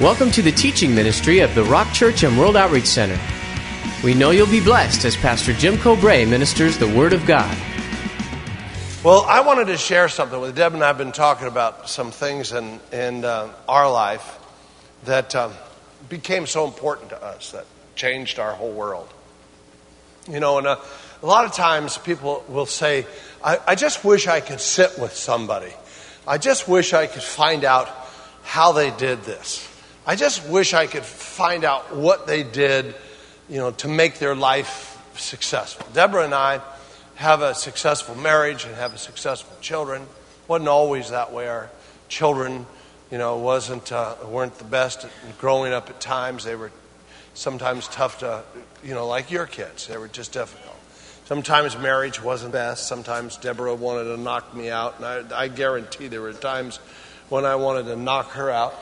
Welcome to the teaching ministry of the Rock Church and World Outreach Center. We know you'll be blessed as Pastor Jim Cobray ministers the Word of God. Well, I wanted to share something with Deb, and I've been talking about some things in our life that became so important to us, that changed our whole world. You know, and a lot of times people will say, I just wish I could sit with somebody. I just wish I could find out how they did this. I just wish I could find out what they did, you know, to make their life successful. Deborah and I have a successful marriage and have successful children. Wasn't always that way. Our children, you know, weren't the best at growing up at times. They were sometimes tough to, you know, like your kids. They were just difficult. Sometimes marriage wasn't best. Sometimes Deborah wanted to knock me out, and I guarantee there were times when I wanted to knock her out.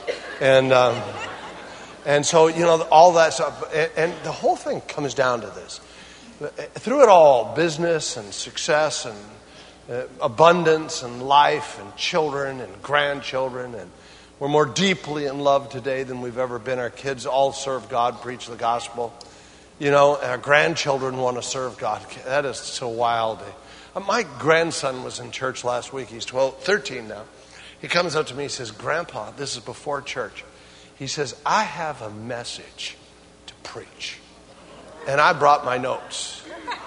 And so, you know, all that stuff. And the whole thing comes down to this. Through it all, business and success and abundance and life and children and grandchildren, and we're more deeply in love today than we've ever been. Our kids all serve God, preach the gospel. You know, our grandchildren want to serve God. That is so wild. My grandson was in church last week. He's 13 now. He comes up to me, he says, "Grandpa," this is before church. He says, "I have a message to preach." And I brought my notes.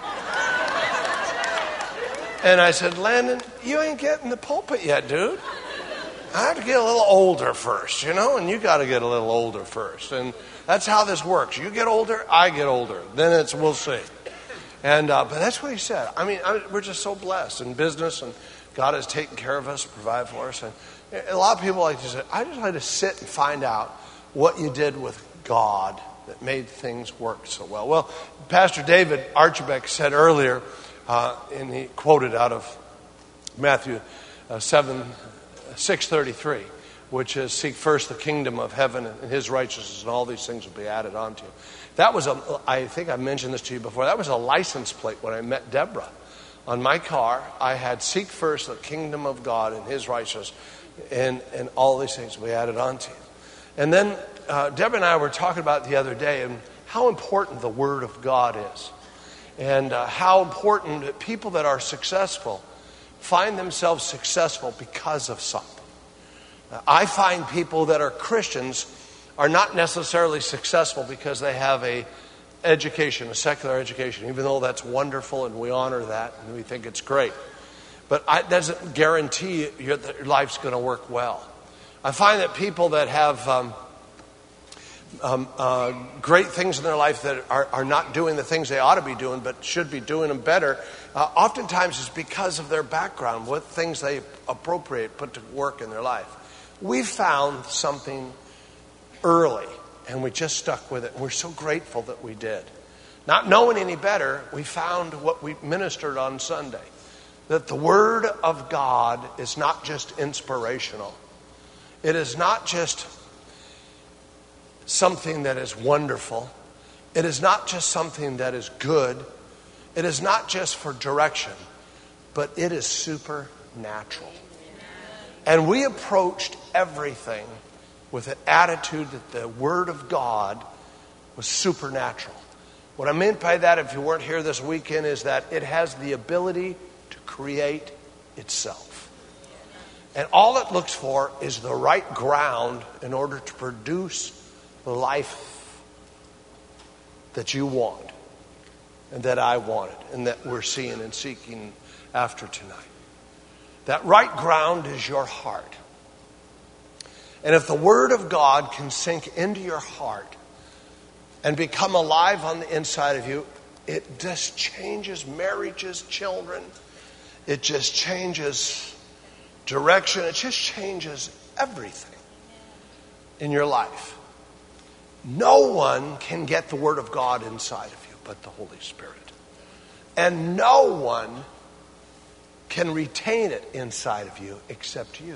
And I said, "Landon, you ain't getting the pulpit yet, dude. I have to get a little older first, you know, and you got to get a little older first. And that's how this works. You get older, I get older. Then we'll see." And but that's what he said. I mean, we're just so blessed in business, and God has taken care of us, provide for us. And a lot of people like to say, "I just like to sit and find out what you did with God that made things work so well." Well, Pastor David Archibek said earlier, and he quoted out of Matthew 6:33, which is, "Seek first the kingdom of heaven and his righteousness, and all these things will be added onto you." That was I think I mentioned this to you before, that was a license plate when I met Deborah. On my car, I had, "Seek first the kingdom of God and his righteousness, and all these things will be added onto you." And then Deborah and I were talking about the other day and how important the Word of God is, and how important that people that are successful find themselves successful because of something. I find people that are Christians are not necessarily successful because they have a secular education, even though that's wonderful and we honor that and we think it's great. But it doesn't guarantee that your life's going to work well. I find that people that have great things in their life that are not doing the things they ought to be doing but should be doing them better, oftentimes it's because of their background, what things they put to work in their life. We found something early, and we just stuck with it. We're so grateful that we did. Not knowing any better, we found what we ministered on Sunday, that the Word of God is not just inspirational. It is not just something that is wonderful. It is not just something that is good. It is not just for direction, but it is supernatural. And we approached everything with an attitude that the Word of God was supernatural. What I meant by that, if you weren't here this weekend, is that it has the ability to create itself. And all it looks for is the right ground in order to produce the life that you want and that I wanted and that we're seeing and seeking after tonight. That right ground is your heart. And if the Word of God can sink into your heart and become alive on the inside of you, it just changes marriages, children. It just changes direction. It just changes everything in your life. No one can get the Word of God inside of you but the Holy Spirit. And no one can retain it inside of you except you.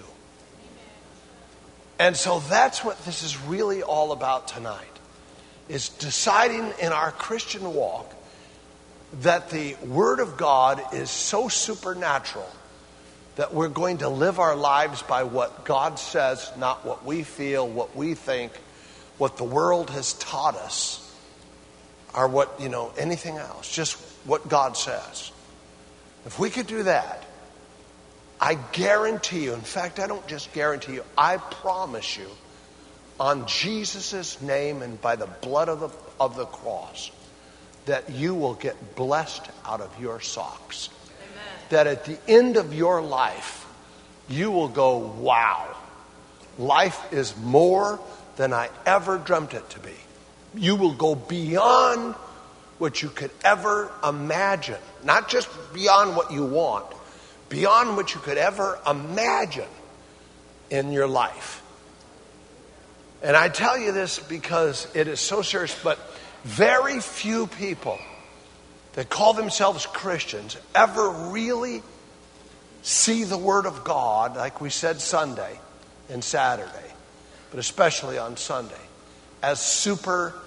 And so that's what this is really all about tonight, is deciding in our Christian walk that the Word of God is so supernatural that we're going to live our lives by what God says, not what we feel, what we think, what the world has taught us or what, anything else. Just what God says. If we could do that, I guarantee you, in fact, I don't just guarantee you, I promise you, on Jesus' name and by the blood of the cross, that you will get blessed out of your socks. Amen. That at the end of your life, you will go, wow, life is more than I ever dreamt it to be. You will go beyond what you could ever imagine. Not just beyond what you want, beyond what you could ever imagine in your life. And I tell you this because it is so serious, but very few people that call themselves Christians ever really see the Word of God, like we said Sunday and Saturday, but especially on Sunday, as supernatural.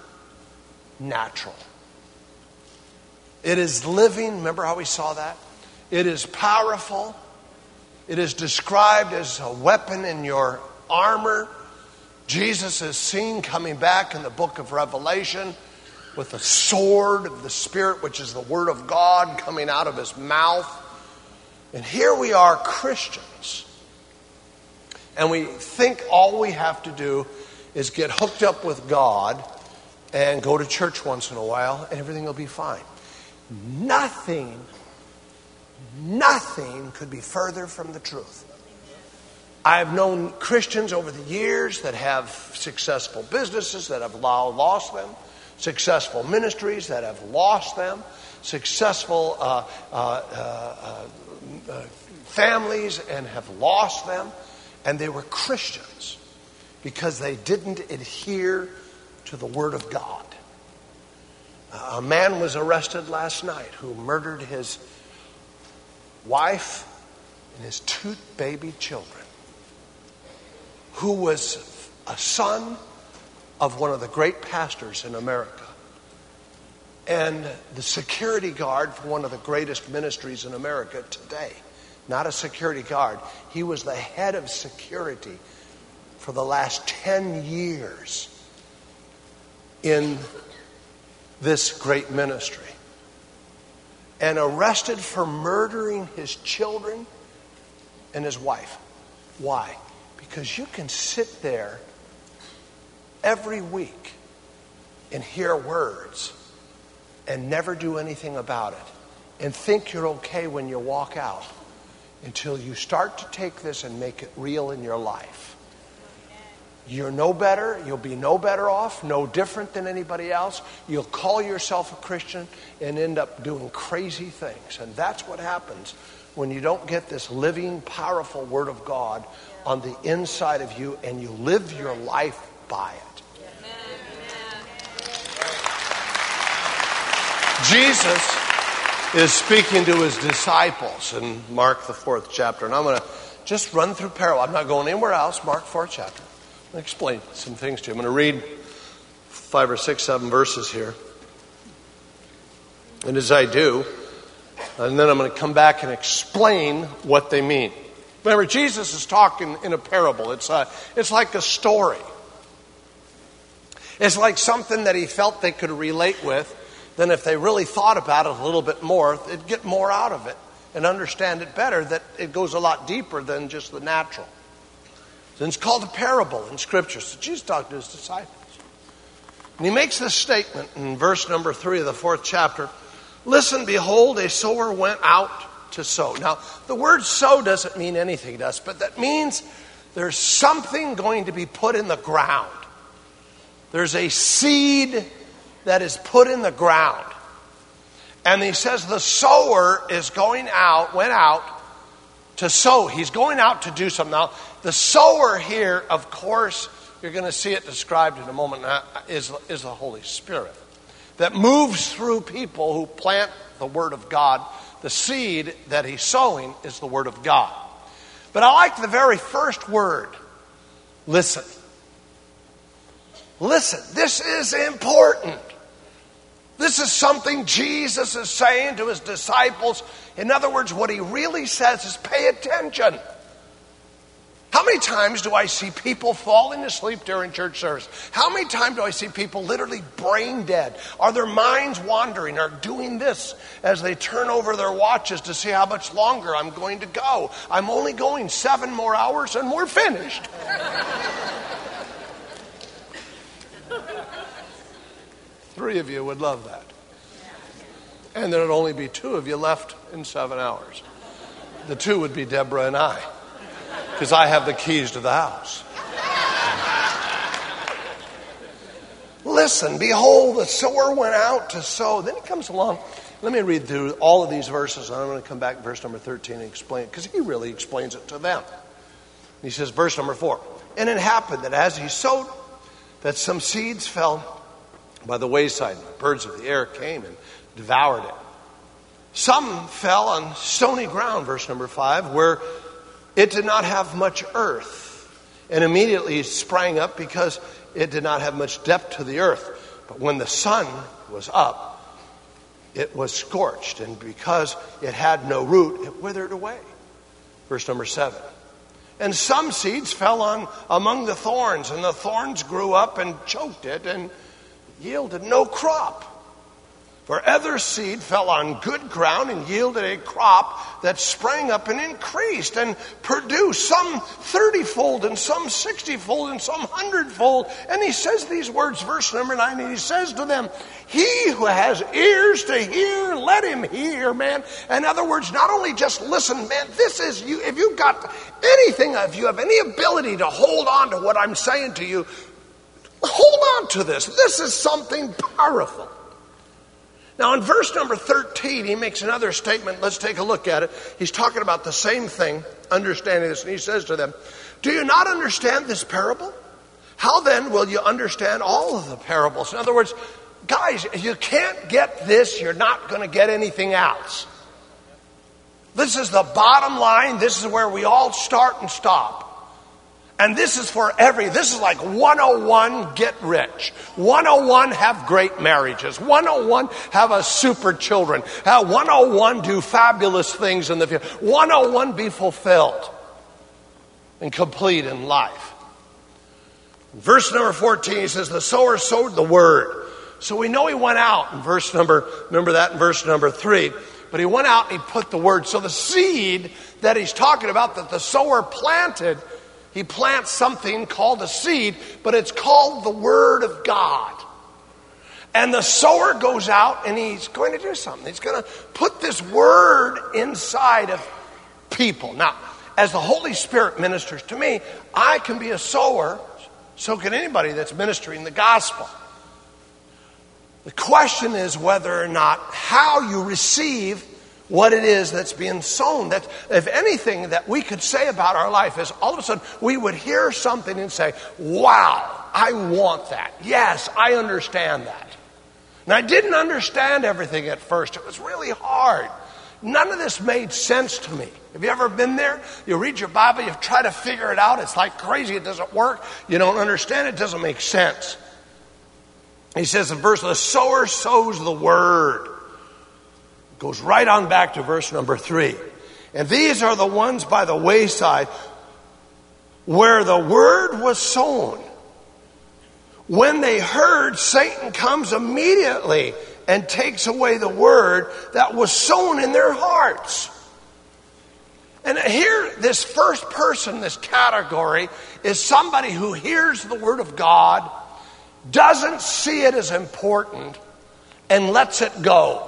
It is living. Remember how we saw that? It is powerful. It is described as a weapon in your armor. Jesus is seen coming back in the book of Revelation with a sword of the Spirit, which is the Word of God, coming out of his mouth. And here we are, Christians. And we think all we have to do is get hooked up with God and go to church once in a while, and everything will be fine. Nothing could be further from the truth. I have known Christians over the years that have successful businesses that have lost them, successful ministries that have lost them, successful families and have lost them, and they were Christians because they didn't adhere to the Word of God. A man was arrested last night who murdered his wife and his 2 baby children, who was a son of one of the great pastors in America and the security guard for one of the greatest ministries in America today. Not a security guard. He was the head of security for the last 10 years in this great ministry. And arrested for murdering his children and his wife. Why? Because you can sit there every week and hear words and never do anything about it and think you're okay when you walk out until you start to take this and make it real in your life. You're no better. You'll be no better off, no different than anybody else. You'll call yourself a Christian and end up doing crazy things. And that's what happens when you don't get this living, powerful Word of God on the inside of you and you live your life by it. Jesus is speaking to his disciples in Mark the 4th chapter. And I'm going to just run through parallel. I'm not going anywhere else. Mark 4th chapter. I'm going to explain some things to you. I'm going to read 5 or 6, 7 verses here. And as I do, and then I'm going to come back and explain what they mean. Remember, Jesus is talking in a parable. It's like a story. It's like something that he felt they could relate with. Then if they really thought about it a little bit more, they'd get more out of it and understand it better, that it goes a lot deeper than just the natural. And it's called a parable in Scripture. So Jesus talked to his disciples. And he makes this statement in verse number 3 of the 4th chapter. Listen, behold, a sower went out to sow. Now, the word sow doesn't mean anything to us, but that means there's something going to be put in the ground. There's a seed that is put in the ground. And he says the sower went out to sow. He's going out to do something. Now, the sower here, of course, you're going to see it described in a moment, is the Holy Spirit that moves through people who plant the Word of God. The seed that he's sowing is the Word of God. But I like the very first word, listen. Listen, this is important. This is something Jesus is saying to his disciples. In other words, what he really says is pay attention. How many times do I see people falling asleep during church service? How many times do I see people literally brain dead? Are their minds wandering or doing this as they turn over their watches to see how much longer I'm going to go? I'm only going 7 more hours and we're finished. 3 of you would love that. And there'd only be 2 of you left in 7 hours. The 2 would be Deborah and I. Because I have the keys to the house. Listen, behold, the sower went out to sow. Then he comes along. Let me read through all of these verses, and I'm going to come back to verse number 13 and explain it, because he really explains it to them. He says, verse number 4, and it happened that as he sowed, that some seeds fell by the wayside, and the birds of the air came and devoured it. Some fell on stony ground, verse number 5, where it did not have much earth, and immediately it sprang up because it did not have much depth to the earth. But when the sun was up, it was scorched, and because it had no root, it withered away. Verse number 7. And some seeds fell on among the thorns, and the thorns grew up and choked it, and yielded no crop. For other seed fell on good ground and yielded a crop that sprang up and increased and produced some 30-fold and some 60-fold and some 100-fold. And he says these words, verse number 9, and he says to them, he who has ears to hear, let him hear, man. In other words, not only just listen, man, this is you. If you've got anything, if you have any ability to hold on to what I'm saying to you, hold on to this. This is something powerful. Now, in verse number 13, he makes another statement. Let's take a look at it. He's talking about the same thing, understanding this. And he says to them, do you not understand this parable? How then will you understand all of the parables? In other words, guys, if you can't get this, you're not going to get anything else. This is the bottom line. This is where we all start and stop. And this is for this is like 101, get rich. 101, have great marriages. 101, have a super children. 101, do fabulous things in the future. 101, be fulfilled and complete in life. Verse number 14, he says, the sower sowed the word. So we know he went out in remember that in verse number 3. But he went out and he put the word. So the seed that he's talking about that the sower planted, he plants something called a seed, but it's called the Word of God. And the sower goes out and he's going to do something. He's going to put this Word inside of people. Now, as the Holy Spirit ministers to me, I can be a sower, so can anybody that's ministering the gospel. The question is whether or not how you receive what it is that's being sown. That if anything that we could say about our life is all of a sudden we would hear something and say, wow, I want that. Yes, I understand that. And I didn't understand everything at first. It was really hard. None of this made sense to me. Have you ever been there? You read your Bible, you try to figure it out. It's like crazy. It doesn't work. You don't understand it. It doesn't make sense. He says in verse, the sower sows the word. Goes right on back to verse number 3. And these are the ones by the wayside where the word was sown. When they heard, Satan comes immediately and takes away the word that was sown in their hearts. And here, this first person, this category, is somebody who hears the word of God, doesn't see it as important, and lets it go.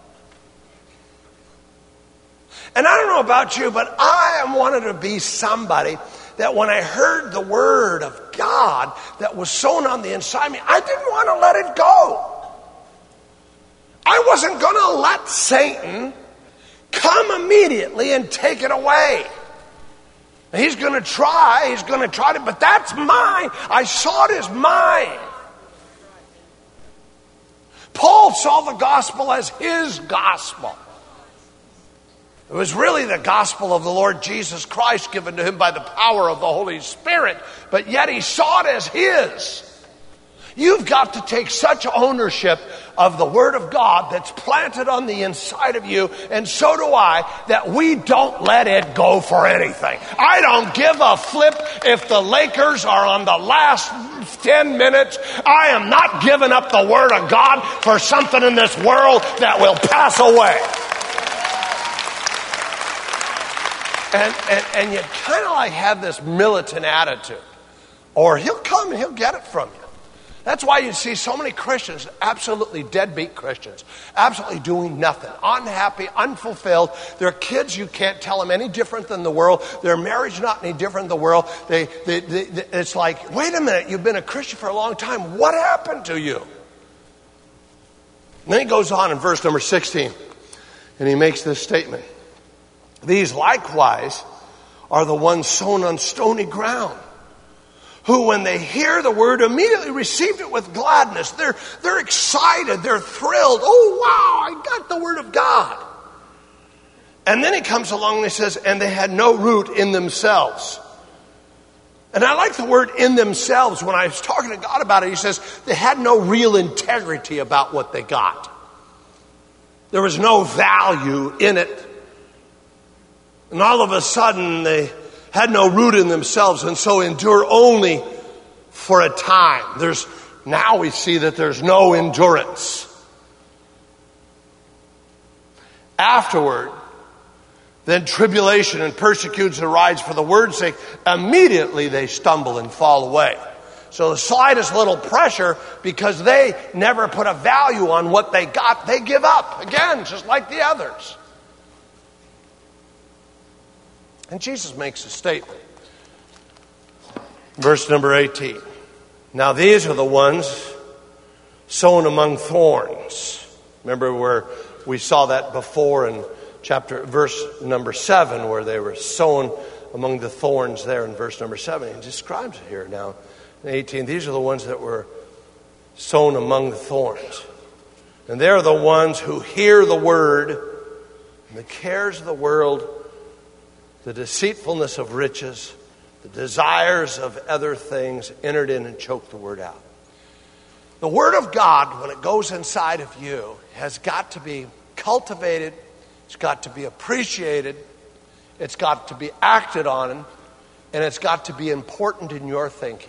And I don't know about you, but I wanted to be somebody that when I heard the word of God that was sown on the inside of me, I didn't want to let it go. I wasn't going to let Satan come immediately and take it away. He's going to try, but that's mine. I saw it as mine. Paul saw the gospel as his gospel. It was really the gospel of the Lord Jesus Christ given to him by the power of the Holy Spirit, but yet he saw it as his. You've got to take such ownership of the Word of God that's planted on the inside of you, and so do I, that we don't let it go for anything. I don't give a flip if the Lakers are on the last 10 minutes. I am not giving up the Word of God for something in this world that will pass away. And you kind of like have this militant attitude. Or he'll come and he'll get it from you. That's why you see so many Christians, absolutely deadbeat Christians, absolutely doing nothing, unhappy, unfulfilled. Their kids, you can't tell them any different than the world. Their marriage not any different than the world. It's like, wait a minute, you've been a Christian for a long time. What happened to you? And then he goes on in verse number 16, and he makes this statement. These likewise are the ones sown on stony ground, who when they hear the word immediately received it with gladness. They're excited, they're thrilled. Oh wow, I got the word of God. And then he comes along and he says, and they had no root in themselves. And I like the word in themselves. When I was talking to God about it, he says they had no real integrity about what they got. There was no value in it. And all of a sudden they had no root in themselves, and so endure only for a time. Now we see that there's no endurance. Afterward, then tribulation and persecution arise for the word's sake. Immediately they stumble and fall away. So the slightest little pressure, because they never put a value on what they got, they give up. Again, just like the others. And Jesus makes a statement. Verse number 18. Now these are the ones sown among thorns. Remember where we saw that before in verse number 7, where they were sown among the thorns there in verse number 7. He describes it here now in 18. These are the ones that were sown among the thorns. And they're the ones who hear the word, and the cares of the world, the deceitfulness of riches, the desires of other things entered in and choked the word out. The word of God, when it goes inside of you, has got to be cultivated, it's got to be appreciated, it's got to be acted on, and it's got to be important in your thinking.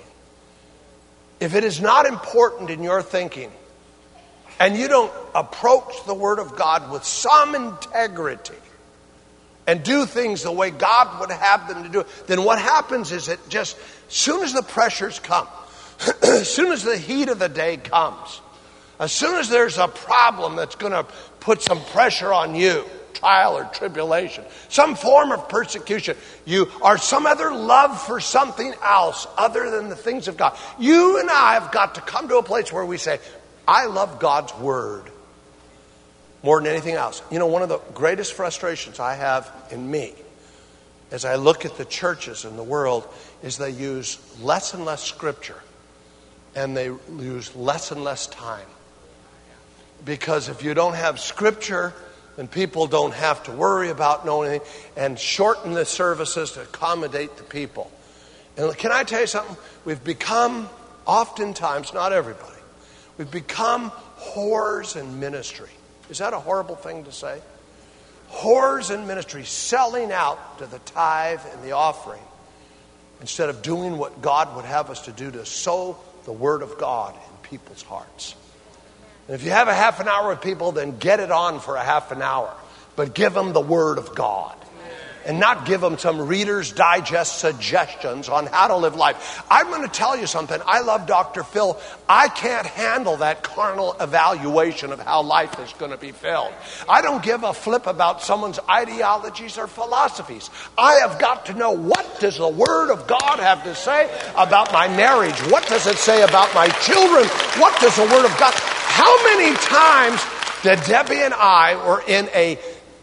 If it is not important in your thinking, and you don't approach the word of God with some integrity, and do things the way God would have them to do it, then what happens is it just, as soon as the pressures come, as soon as the heat of the day comes, as soon as there's a problem that's going to put some pressure on you, trial or tribulation, some form of persecution, or some other love for something else other than the things of God, you and I have got to come to a place where we say, I love God's word more than anything else. You know, one of the greatest frustrations I have in me as I look at the churches in the world is they use less and less scripture, and they use less and less time. Because if you don't have scripture, then people don't have to worry about knowing anything, and shorten the services to accommodate the people. And can I tell you something? We've become, oftentimes, not everybody, we've become whores in ministry. Is that a horrible thing to say? Whores in ministry, selling out to the tithe and the offering instead of doing what God would have us to do, to sow the word of God in people's hearts. And if you have a half an hour with people, then get it on for a half an hour. But give them the word of God. And not give them some Reader's Digest suggestions on how to live life. I'm going to tell you something. I love Dr. Phil. I can't handle that carnal evaluation of how life is going to be filled. I don't give a flip about someone's ideologies or philosophies. I have got to know, what does the Word of God have to say about my marriage? What does it say about my children? What does the Word of God... How many times did Debbie and I were in a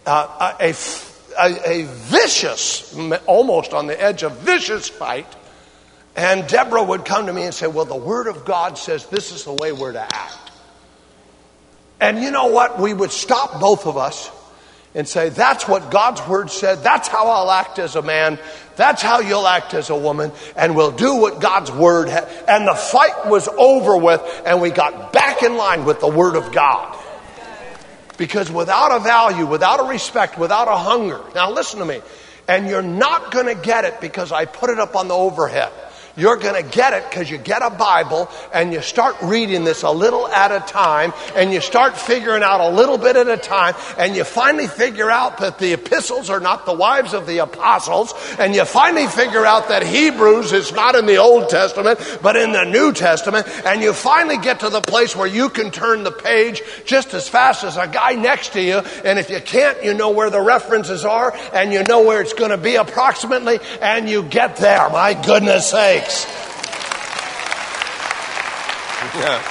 vicious, almost on the edge of vicious fight, and Deborah would come to me and say, well, the Word of God says this is the way we're to act. And you know what? We would stop, both of us, and say, that's what God's word said. That's how I'll act as a man. That's how you'll act as a woman. And we'll do what God's word had. And the fight was over with, and we got back in line with the word of God. Because without a value, without a respect, without a hunger. Now listen to me. And you're not going to get it because I put it up on the overhead. You're going to get it because you get a Bible and you start reading this a little at a time, and you start figuring out a little bit at a time, and you finally figure out that the epistles are not the wives of the apostles, and you finally figure out that Hebrews is not in the Old Testament but in the New Testament, and you finally get to the place where you can turn the page just as fast as a guy next to you, and if you can't, you know where the references are, and you know where it's going to be approximately, and you get there. My goodness sakes. Yeah.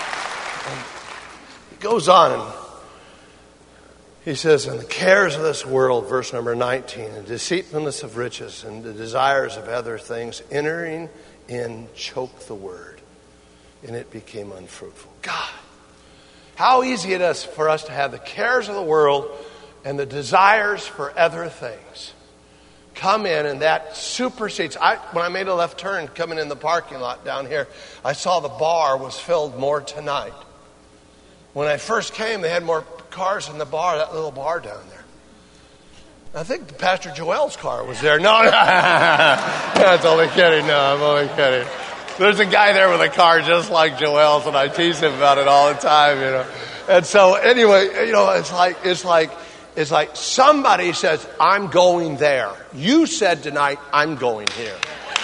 He goes on and he says, and the cares of this world, verse number 19, and deceitfulness of riches and the desires of other things entering in choke the word, and it became unfruitful. God, how easy it is for us to have the cares of the world and the desires for other things come in, and that supersedes. When I made a left turn coming in the parking lot down here, I saw the bar was filled more tonight. When I first came, they had more cars in the bar, that little bar down there. I think Pastor Joel's car was there. No, I'm only kidding. No, I'm only kidding. There's a guy there with a car just like Joel's, and I tease him about it all the time, you know. And so anyway, you know, it's like somebody says, I'm going there. You said tonight, I'm going here.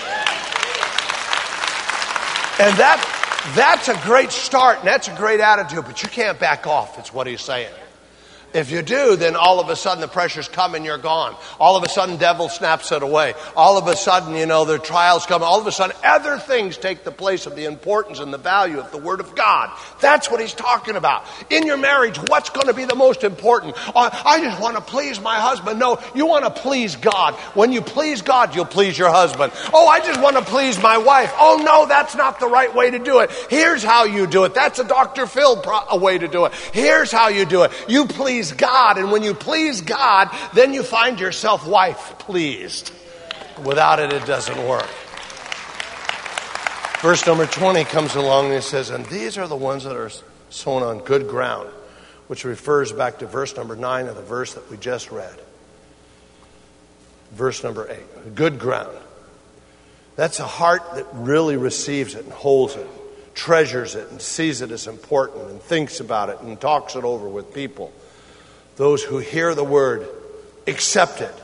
And that's a great start, and that's a great attitude, but you can't back off, is what he's saying. If you do, then all of a sudden the pressure's come and you're gone. All of a sudden devil snaps it away. All of a sudden, you know, the trials come. All of a sudden other things take the place of the importance and the value of the Word of God. That's what he's talking about. In your marriage, what's going to be the most important? I just want to please my husband. No, you want to please God. When you please God, you'll please your husband. Oh, I just want to please my wife. Oh, no, that's not the right way to do it. Here's how you do it. That's a Dr. Phil way to do it. Here's how you do it. You please God, and when you please God, then you find yourself wife pleased. Without it, it doesn't work. Verse number 20 comes along and it says, and these are the ones that are sown on good ground, which refers back to verse number 9 of the verse that we just read. Verse number 8, good ground. That's a heart that really receives it and holds it, treasures it and sees it as important and thinks about it and talks it over with people. Those who hear the word, accept it,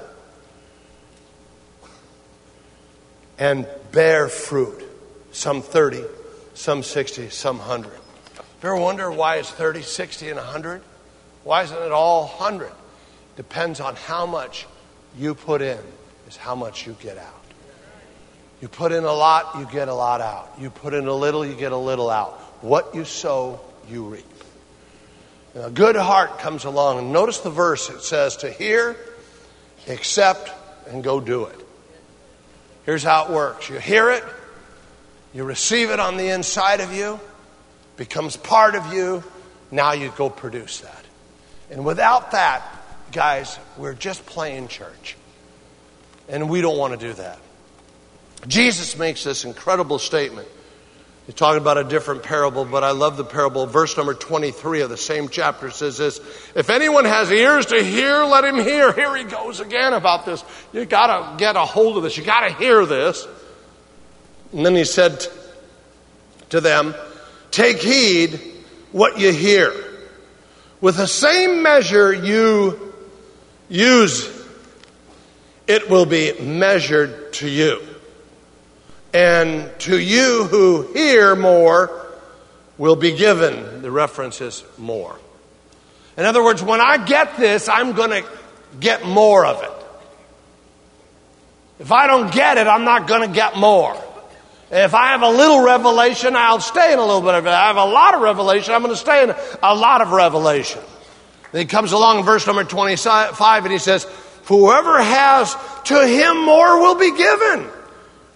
and bear fruit. Some 30, some 60, some 100. Ever wonder why it's 30, 60, and 100? Why isn't it all 100? Depends on how much you put in, is how much you get out. You put in a lot, you get a lot out. You put in a little, you get a little out. What you sow, you reap. A good heart comes along, and notice the verse. It says to hear, accept, and go do it. Here's how it works. You hear it, you receive it on the inside of you, becomes part of you, now you go produce that. And without that, guys, we're just playing church. And we don't want to do that. Jesus makes this incredible statement. He's talking about a different parable, but I love the parable. Verse number 23 of the same chapter says this, if anyone has ears to hear, let him hear. Here he goes again about this. You got to get a hold of this. You got to hear this. And then he said to them, take heed what you hear. With the same measure you use, it will be measured to you. And to you who hear more will be given. The reference is more. In other words, when I get this, I'm going to get more of it. If I don't get it, I'm not going to get more. If I have a little revelation, I'll stay in a little bit of it. If I have a lot of revelation, I'm going to stay in a lot of revelation. Then he comes along in verse number 25 and he says, whoever has, to him more will be given.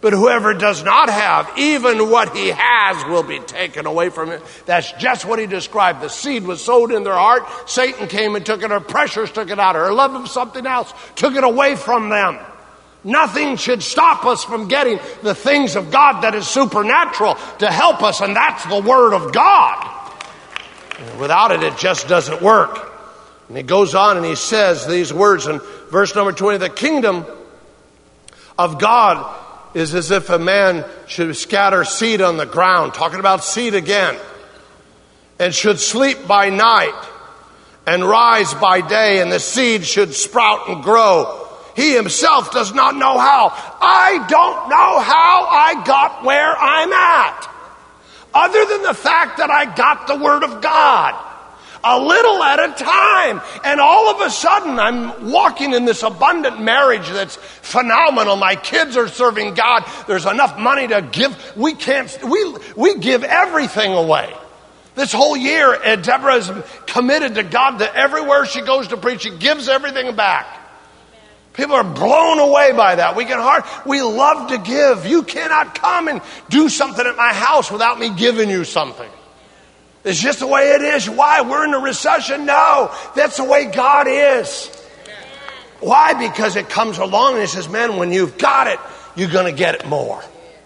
But whoever does not have, even what he has will be taken away from him. That's just what he described. The seed was sowed in their heart. Satan came and took it. Her pressures took it out. Her love of something else took it away from them. Nothing should stop us from getting the things of God that is supernatural to help us, and that's the Word of God. And without it, it just doesn't work. And he goes on and he says these words in verse number 20, the kingdom of God is as if a man should scatter seed on the ground, talking about seed again, and should sleep by night and rise by day, and the seed should sprout and grow. He himself does not know how. I don't know how I got where I'm at, other than the fact that I got the Word of God. A little at a time. And all of a sudden, I'm walking in this abundant marriage that's phenomenal. My kids are serving God. There's enough money to give. We give everything away. This whole year, Deborah is committed to God that everywhere she goes to preach, she gives everything back. People are blown away by that. We love to give. You cannot come and do something at my house without me giving you something. It's just the way it is. Why? We're in a recession? No. That's the way God is. Why? Because it comes along and it says, man, when you've got it, you're going to get it more.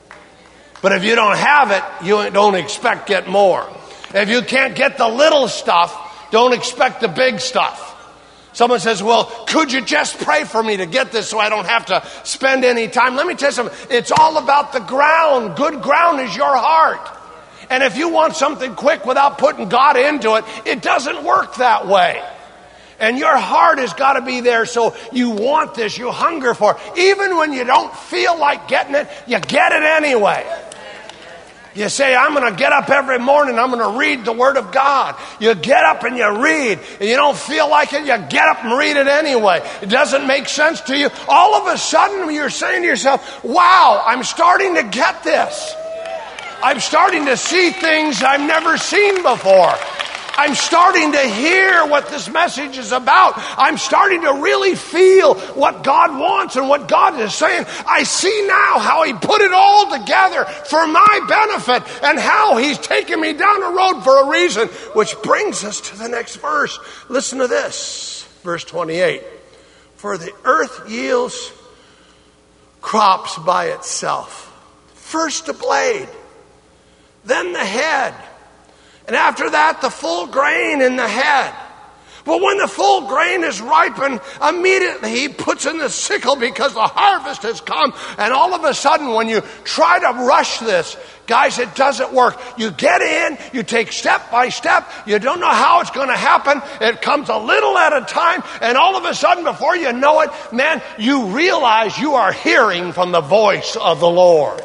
But if you don't have it, you don't expect to get more. If you can't get the little stuff, don't expect the big stuff. Someone says, well, could you just pray for me to get this so I don't have to spend any time? Let me tell you something. It's all about the ground. Good ground is your heart. And if you want something quick without putting God into it, it doesn't work that way. And your heart has got to be there, so you want this, you hunger for it. Even when you don't feel like getting it, you get it anyway. You say, I'm going to get up every morning, I'm going to read the Word of God. You get up and you read, and you don't feel like it, you get up and read it anyway. It doesn't make sense to you. All of a sudden, you're saying to yourself, wow, I'm starting to get this. I'm starting to see things I've never seen before. I'm starting to hear what this message is about. I'm starting to really feel what God wants and what God is saying. I see now how He put it all together for my benefit and how He's taken me down a road for a reason, which brings us to the next verse. Listen to this, verse 28. For the earth yields crops by itself. First the blade, then the head, and after that the full grain in the head. But when the full grain is ripened, immediately he puts in the sickle because the harvest has come. And all of a sudden, when you try to rush this, guys, it doesn't work. You get in, you take step by step, you don't know how it's going to happen. It comes a little at a time, and all of a sudden, before you know it, man, you realize you are hearing from the voice of the Lord.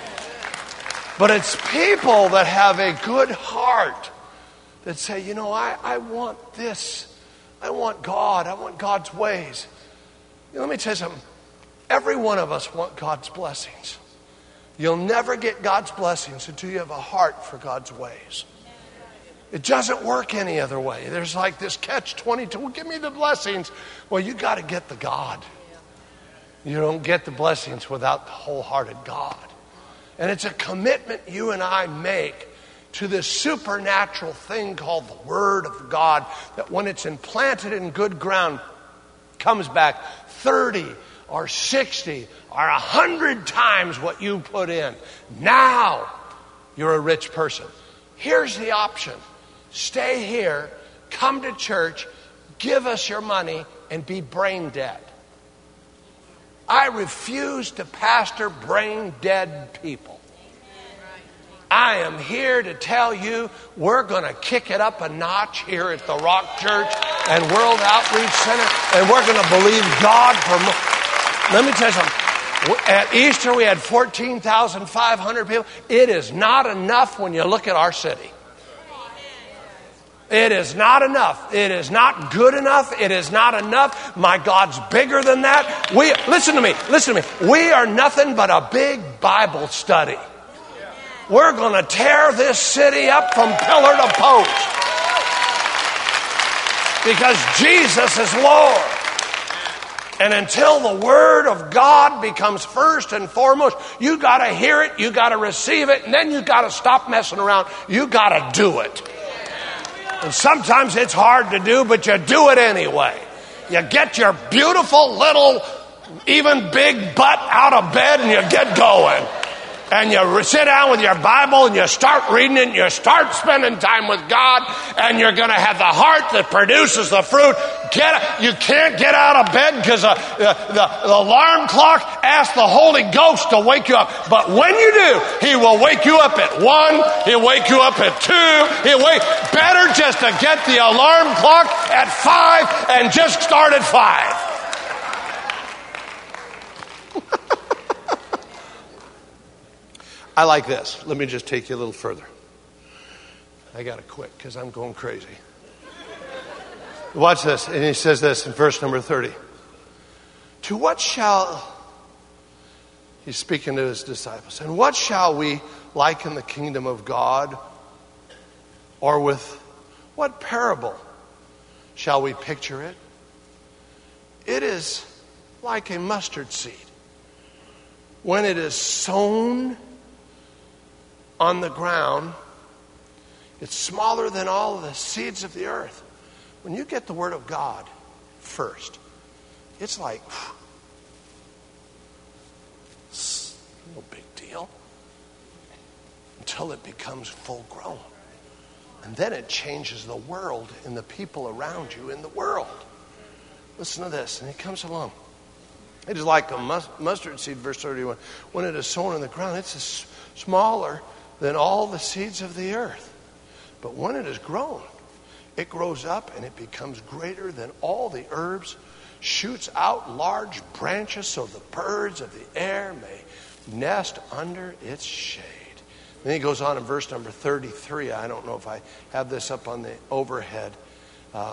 But it's people that have a good heart that say, you know, I want this. I want God. I want God's ways. You know, let me tell you something. Every one of us want God's blessings. You'll never get God's blessings until you have a heart for God's ways. It doesn't work any other way. There's like this catch-22. Well, give me the blessings. Well, you got to get the God. You don't get the blessings without the wholehearted God. And it's a commitment you and I make to this supernatural thing called the Word of God, that when it's implanted in good ground, comes back 30 or 60 or 100 times what you put in. Now you're a rich person. Here's the option. Stay here, come to church, give us your money, and be brain dead. I refuse to pastor brain dead people. I am here to tell you we're going to kick it up a notch here at the Rock Church and World Outreach Center, and we're going to believe God for more. Let me tell you something. At Easter, we had 14,500 people. It is not enough when you look at our city. It is not enough. It is not good enough. It is not enough. My God's bigger than that. Listen to me. We are nothing but a big Bible study. We're going to tear this city up from pillar to post. Because Jesus is Lord. And until the Word of God becomes first and foremost, you got to hear it, you got to receive it, and then you got to stop messing around. You got to do it. And sometimes it's hard to do, but you do it anyway. You get your beautiful little, even big butt out of bed and you get going. And you sit down with your Bible and you start reading it and you start spending time with God, and you're going to have the heart that produces the fruit. You can't get out of bed because the alarm clock asks the Holy Ghost to wake you up. But when you do, He will wake you up at 1. He'll wake you up at 2. Better just to get the alarm clock at 5 and just start at 5. I like this. Let me just take you a little further. I got to quit because I'm going crazy. Watch this. And he says this in verse number 30. To what shall, he's speaking to his disciples, and what shall we liken the kingdom of God? Or with what parable shall we picture it? It is like a mustard seed. When it is sown on the ground, it's smaller than all the seeds of the earth. When you get the Word of God first, it's like, it's no big deal until it becomes full grown. And then it changes the world and the people around you in the world. Listen to this, and it comes along. It is like a mustard seed, verse 31. When it is sown in the ground, it's smaller than all the seeds of the earth. But when it is grown, it grows up and it becomes greater than all the herbs, shoots out large branches so the birds of the air may nest under its shade. Then he goes on in verse number 33. I don't know if I have this up on the overhead. I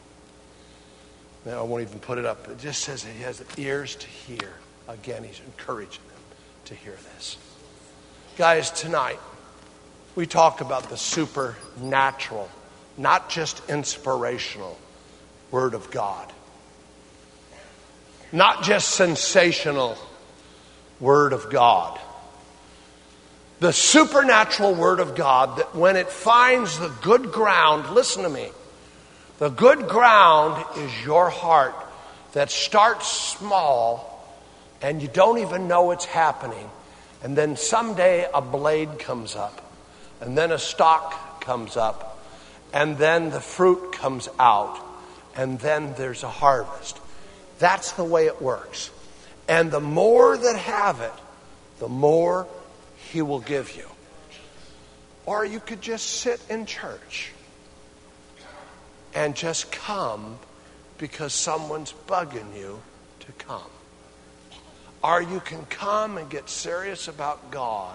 won't even put it up. It just says he has ears to hear. Again, he's encouraging them to hear this. Guys, tonight, we talk about the supernatural, not just inspirational Word of God. Not just sensational Word of God. The supernatural Word of God that when it finds the good ground, listen to me, the good ground is your heart that starts small and you don't even know it's happening. And then someday a blade comes up. And then a stalk comes up, and then the fruit comes out, and then there's a harvest. That's the way it works. And the more that have it, the more He will give you. Or you could just sit in church and just come because someone's bugging you to come. Or you can come and get serious about God,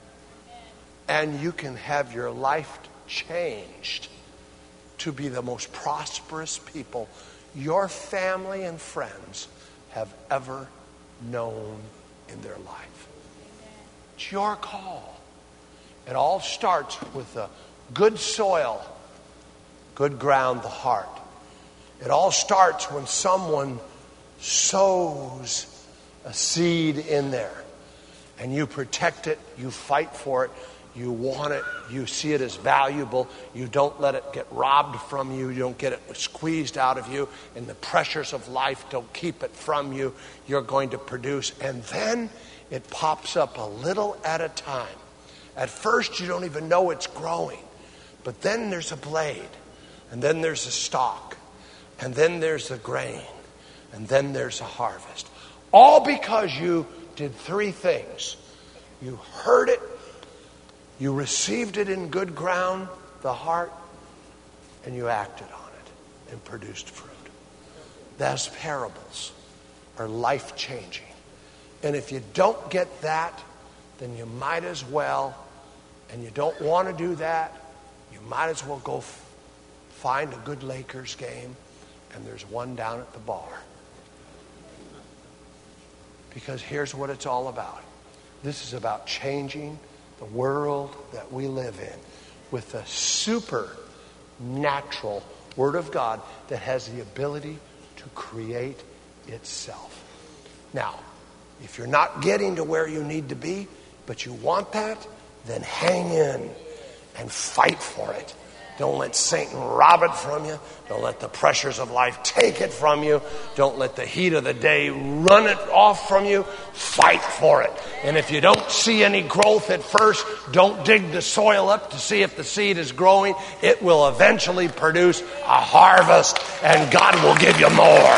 and you can have your life changed to be the most prosperous people your family and friends have ever known in their life. It's your call. It all starts with the good soil, good ground, the heart. It all starts when someone sows a seed in there, and you protect it, you fight for it. You want it. You see it as valuable. You don't let it get robbed from you. You don't get it squeezed out of you. And the pressures of life don't keep it from you. You're going to produce. And then it pops up a little at a time. At first, you don't even know it's growing. But then there's a blade. And then there's a stalk. And then there's a grain. And then there's a harvest. All because you did 3 things. You heard it. You received it in good ground, the heart, and you acted on it and produced fruit. Those parables are life-changing. And if you don't get that, then you might as well, and you don't want to do that, you might as well go find a good Lakers game, and there's one down at the bar. Because here's what it's all about. This is about changing the world that we live in with the supernatural Word of God that has the ability to create itself. Now, if you're not getting to where you need to be, but you want that, then hang in and fight for it. Don't let Satan rob it from you. Don't let the pressures of life take it from you. Don't let the heat of the day run it off from you. Fight for it. And if you don't see any growth at first, don't dig the soil up to see if the seed is growing. It will eventually produce a harvest, and God will give you more.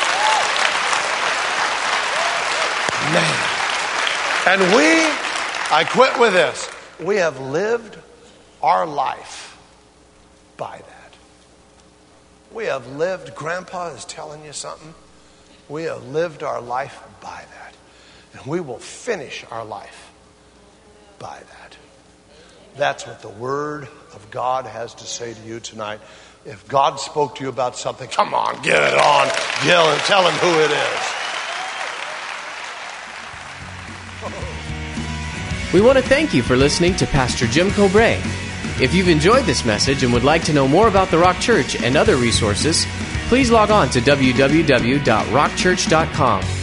Man. And I quit with this. We have lived our life by that. We have lived, Grandpa is telling you something. We have lived our life by that. And we will finish our life by that. That's what the Word of God has to say to you tonight. If God spoke to you about something, come on, get it on. Yell and tell him who it is. We want to thank you for listening to Pastor Jim Cobray. If you've enjoyed this message and would like to know more about the Rock Church and other resources, please log on to www.rockchurch.com.